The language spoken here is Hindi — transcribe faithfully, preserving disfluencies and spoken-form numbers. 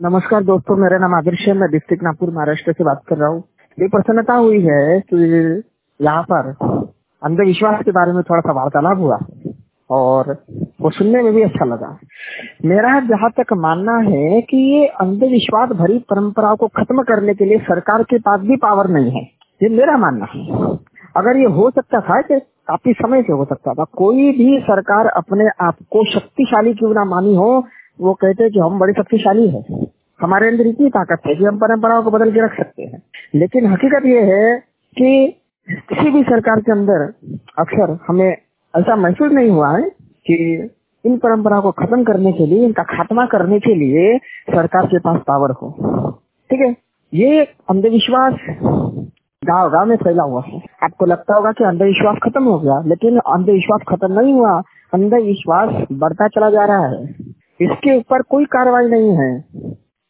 नमस्कार दोस्तों, मेरा नाम आदर्श है। मैं डिस्ट्रिक्ट नागपुर महाराष्ट्र से बात कर रहा हूँ। ये प्रसन्नता हुई है कि यहाँ पर अंधविश्वास के बारे में थोड़ा सा वार्तालाप हुआ और वो सुनने में भी अच्छा लगा। मेरा जहाँ तक मानना है कि ये अंधविश्वास भरी परंपराओं को खत्म करने के लिए सरकार के पास भी पावर नहीं है, ये मेरा मानना है। अगर ये हो सकता था तो काफी समय से हो सकता था। कोई भी सरकार अपने आप को शक्तिशाली क्यों ना मानी हो, वो कहते हैं कि हम बड़े शक्तिशाली हैं, हमारे अंदर इतनी ताकत है कि हम परंपराओं को बदल के रख सकते हैं। लेकिन हकीकत ये है कि किसी भी सरकार के अंदर अक्सर हमें ऐसा महसूस नहीं हुआ है कि इन परंपराओं को खत्म करने के लिए, इनका खात्मा करने के लिए सरकार के पास पावर हो। ठीक है, ये अंधविश्वास गाँव गाँव में फैला हुआ है। आपको लगता होगा कि अंधविश्वास खत्म हो गया, लेकिन अंधविश्वास खत्म नहीं हुआ, अंधविश्वास बढ़ता चला जा रहा है। इसके ऊपर कोई कार्रवाई नहीं है।